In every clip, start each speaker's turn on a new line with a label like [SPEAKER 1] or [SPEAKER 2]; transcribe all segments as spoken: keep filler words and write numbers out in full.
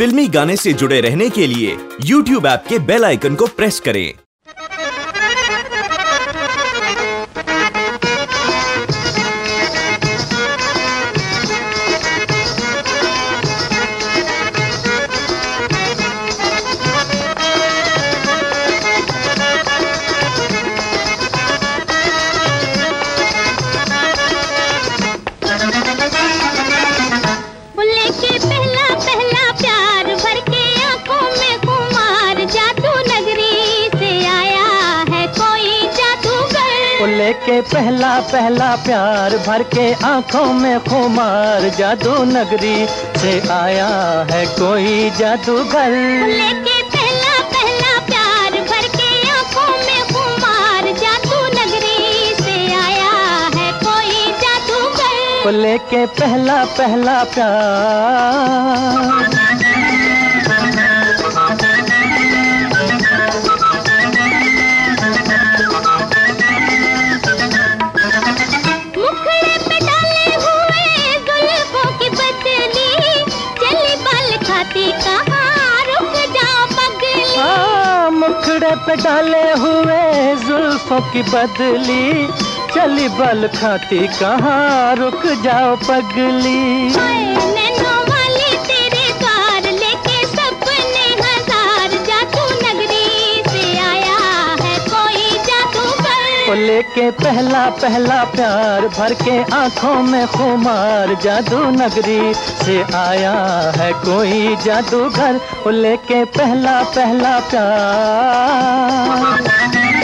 [SPEAKER 1] फिल्मी गाने से जुड़े रहने के लिए यूट्यूब ऐप के बेल आइकन को प्रेस करें।
[SPEAKER 2] लेके पहला पहला प्यार भर के आंखों में खुमार, जादू नगरी से आया है कोई जादूगर।
[SPEAKER 3] लेके पहला पहला प्यार भर के आंखों में खुमार, जादू नगरी से आया है कोई जादूगर।
[SPEAKER 2] लेके पहला पहला प्यार मुखड़े पे डाले हुए जुल्फों की बदली, चली बल खाती कहाँ रुक जाओ पगली।
[SPEAKER 3] नैनों वाली तेरे द्वार लेके सपने हजार, जादू नगरी से आया है कोई जादूगर।
[SPEAKER 2] लेके पहला पहला प्यार भर के आंखों में खुमार, जादू नगरी से आया है कोई जादूगर। लेके पहला पहला प्यार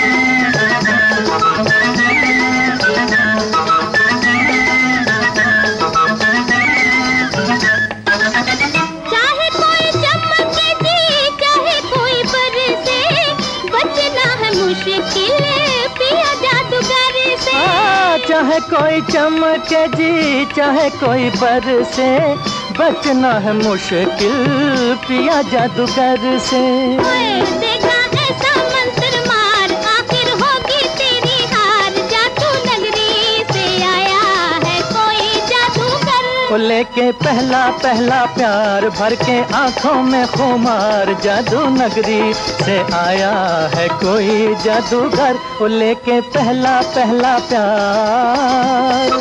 [SPEAKER 3] चाहे कोई चमके जी चाहे कोई बरसे, बचना है मुश्किल पिया जादूगर से।
[SPEAKER 2] चाहे कोई चमके जी चाहे कोई बरसे, बचना है मुश्किल पिया जादूगर से।
[SPEAKER 3] देखा ऐसा मंत्र मार आखिर होगी तेरी हार, जादू नगरी से आया है कोई जादूगर।
[SPEAKER 2] लेके पहला पहला प्यार भर के आंखों में खुमार, जादू नगरी से आया है कोई जादूगर। लेके पहला पहला प्यार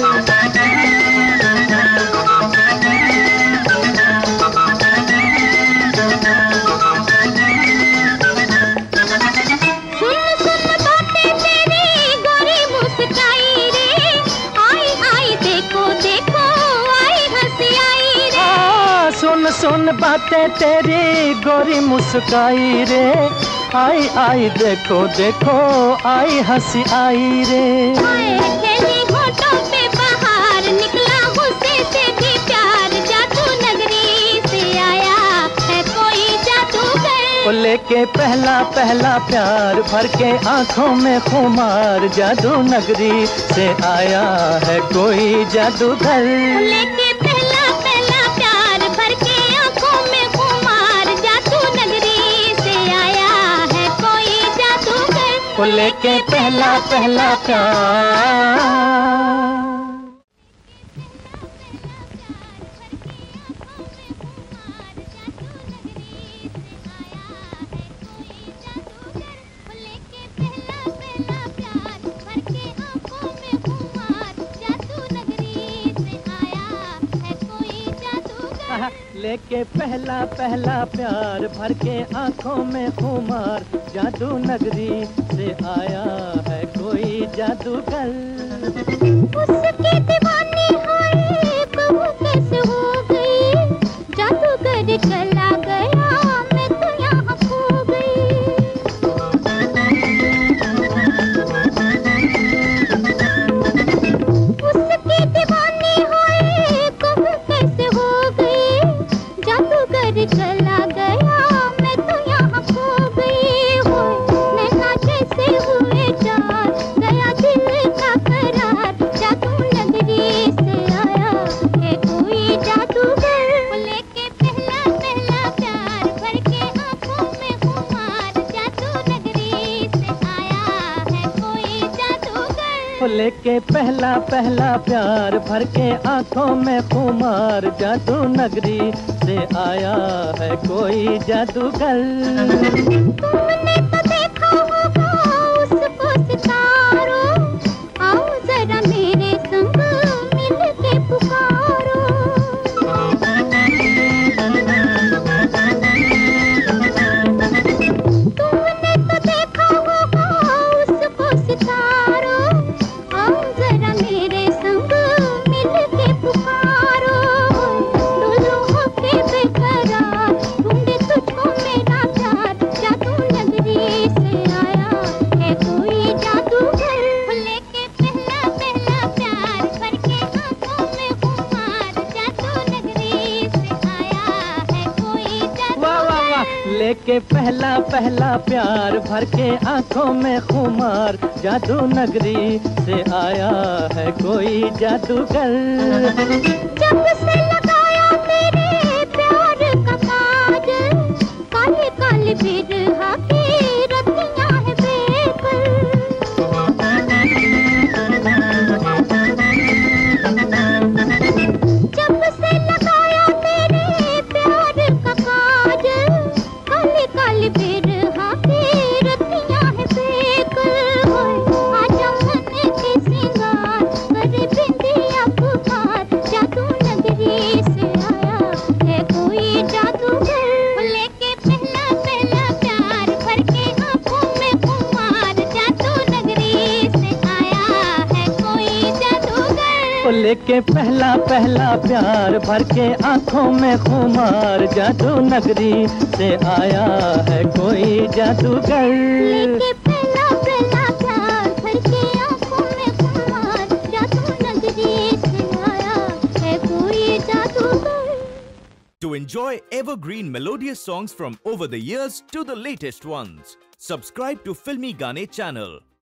[SPEAKER 2] सुन सुन बातें तेरी गोरी मुस्काई रे, आई आई देखो देखो आई हंसी आई रे।
[SPEAKER 3] खेली होठों पे बाहर निकला गुस्से से भी प्यार, जादू नगरी से आया है कोई जादूगर।
[SPEAKER 2] लेके पहला पहला प्यार भर के आंखों में खुमार, जादू नगरी से आया है कोई जादूगर।
[SPEAKER 3] लेके पहला पहला प्यार भर के आंखों में खुमार, जादू नगरी से आया है कोई जादूगर।
[SPEAKER 2] लेके पहला पहला प्यार लेके पहला पहला प्यार भर के आंखों में खुमार, जादू नगरी से आया है कोई जादूगर।
[SPEAKER 3] उसके दीवानी हाय बहू कैसे हो गई, जादूगर चला गया मैं तो यहाँ खो गई। उसके दीवानी हाय बहू कैसे हो गई, जादूगर चला गया मैं तो यहाँ खो गई। हो नैना जैसे हुए चार गया दिल का करार, जादू नगरी से आया है कोई जादूगर। लेके पहला पहला प्यार भर के आंखों में खुमार, जादू नगरी से आया है कोई जादूगर।
[SPEAKER 2] लेके पहला पहला प्यार भर के आंखों में खुमार, जादू नगरी से आया है कोई जादूगर।
[SPEAKER 3] तुमने तो देखा होगा उसको सितारों, आओ जरा मेरे संग मिल के पुकारो। तुमने तो देखा होगा उसको सितारों, आओ जरा मेरे संग मिल के पुकारो। डोलो होके बेकरार, ढूंढे तुझको मेरा प्यार, जादू नगरी से आया है कोई जादूगर। लेके पहला पहला प्यार करके आंखों में खुमार, जादू नगरी से आया है कोई
[SPEAKER 2] वाह वाह वाह,
[SPEAKER 3] जादूगर।
[SPEAKER 2] लेके पहला पहला प्यार भर के आंखों में खुमार, जादू नगरी से आया है कोई जादूगर।
[SPEAKER 3] जब से लगाया तेरे प्यार का काजल, काले काले बिरहा की रतियां हैं बेकल। जब से लगाया तेरे प्यार का काजल, काले काले बिरहा की रतियां हैं बेकल। आजा मन के सिंगार करे बिंदिया पुकार, जादू नगरी से आया है कोई जादूगर। लेके पहला पहला प्यार भर के आंखों में खुमार, जादू नगरी से आया है कोई जादूगर।
[SPEAKER 2] लेके पहला पहला प्यार भर के आंखों में खुमार, जादू नगरी से आया है कोई जादूगर।
[SPEAKER 3] लेके पहला पहला प्यार भर के आंखों में खुमार, जादू नगरी से आया है कोई जादूगर।
[SPEAKER 1] To enjoy evergreen melodious songs from over the years to the latest ones, subscribe to Filmy Gaane channel.